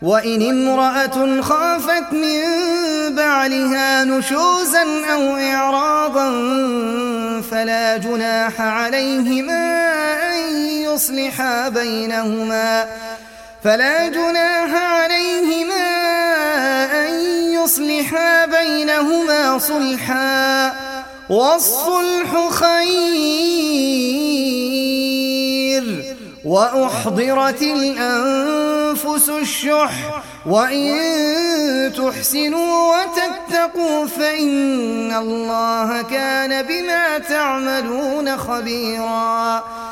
وإن امرأة خافت من بعلها نشوزا أو إعراضا فلا جناح عليهما أن يصلحا بينهما صلحا، والصلح خير. وأحضرت الأنفس الشح، وإن تحسنوا وتتقوا فإن الله كان بما تعملون خبيرا.